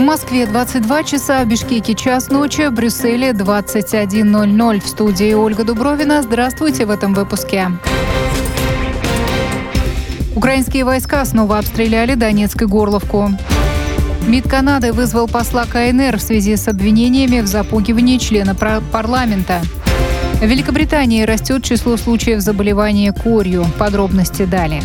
Москве 22 часа, в Бишкеке час ночи, в Брюсселе 21:00. В студии Ольга Дубровина. Здравствуйте в этом выпуске. Украинские войска снова обстреляли Донецк и Горловку. МИД Канады вызвал посла КНР в связи с обвинениями в запугивании члена парламента. В Великобритании растет число случаев заболевания корью. Подробности далее.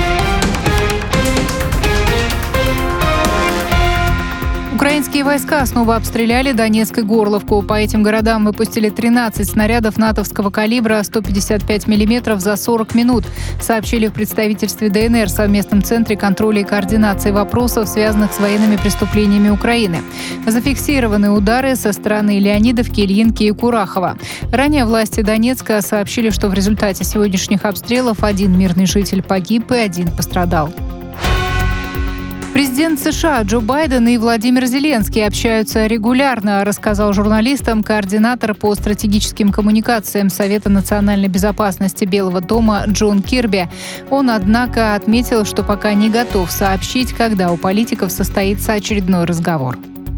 Украинские войска снова обстреляли Донецк и Горловку. По этим городам выпустили 13 снарядов натовского калибра 155 мм за 40 минут, сообщили в представительстве ДНР в совместном центре контроля и координации вопросов, связанных с военными преступлениями Украины. Зафиксированы удары со стороны Леонидовки, Ильинки и Курахова. Ранее власти Донецка сообщили, что в результате сегодняшних обстрелов один мирный житель погиб и один пострадал. Президент США Джо Байден и Владимир Зеленский общаются регулярно, рассказал журналистам координатор по стратегическим коммуникациям Совета национальной безопасности Белого дома Джон Кирби. Он, однако, отметил, что пока не готов сообщить, когда у политиков состоится очередной разговор.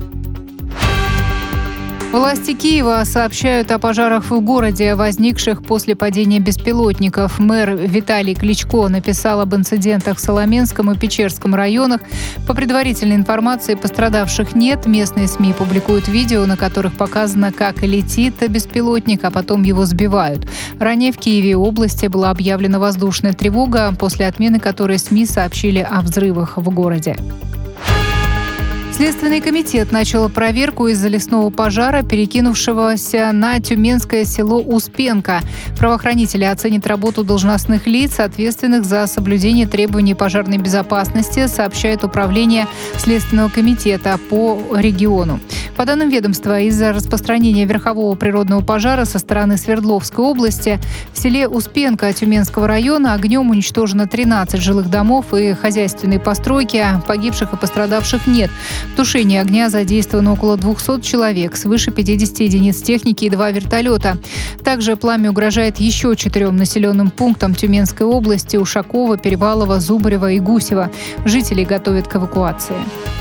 Власти Киева сообщают о пожарах в городе, возникших после падения беспилотников. Мэр Виталий Кличко написал об инцидентах в Соломенском и Печерском районах. По предварительной информации, пострадавших нет. Местные СМИ публикуют видео, на которых показано, как летит беспилотник, а потом его сбивают. Ранее в Киеве и области была объявлена воздушная тревога, после отмены которой СМИ сообщили о взрывах в городе. Следственный комитет начал проверку из-за лесного пожара, перекинувшегося на тюменское село Успенка. Правоохранители оценят работу должностных лиц, ответственных за соблюдение требований пожарной безопасности, сообщает Управление Следственного комитета по региону. По данным ведомства, из-за распространения верхового природного пожара со стороны Свердловской области в селе Успенка Тюменского района огнем уничтожено 13 жилых домов и хозяйственные постройки. Погибших и пострадавших нет. В тушении огня задействовано около 200 человек, свыше 50 единиц техники и 2 вертолета. Также пламя угрожает еще 4 населенным пунктам Тюменской области: Ушакова, Перевалова, Зубарева и Гусева. Жителей готовят к эвакуации.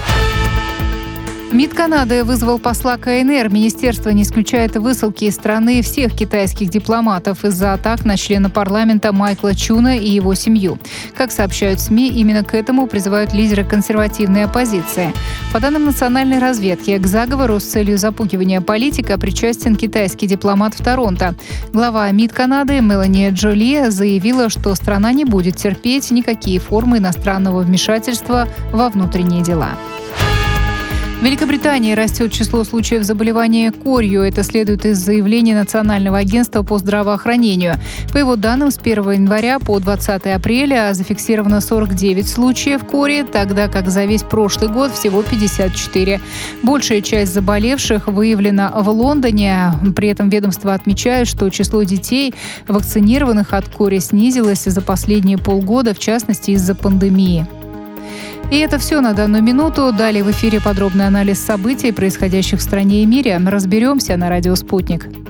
МИД Канады вызвал посла КНР. Министерство не исключает высылки из страны всех китайских дипломатов из-за атак на члена парламента Майкла Чуна и его семью. Как сообщают СМИ, именно к этому призывают лидеры консервативной оппозиции. По данным национальной разведки, к заговору с целью запугивания политика причастен китайский дипломат в Торонто. Глава МИД Канады Мелани Джоли заявила, что страна не будет терпеть никакие формы иностранного вмешательства во внутренние дела. В Великобритании растет число случаев заболевания корью. Это следует из заявления Национального агентства по здравоохранению. По его данным, с 1 января по 20 апреля зафиксировано 49 случаев кори, тогда как за весь прошлый год всего 54. Большая часть заболевших выявлена в Лондоне. При этом ведомство отмечает, что число детей, вакцинированных от кори, снизилось за последние полгода, в частности из-за пандемии. И это все на данную минуту. Далее в эфире подробный анализ событий, происходящих в стране и мире. Разберемся на радио «Спутник».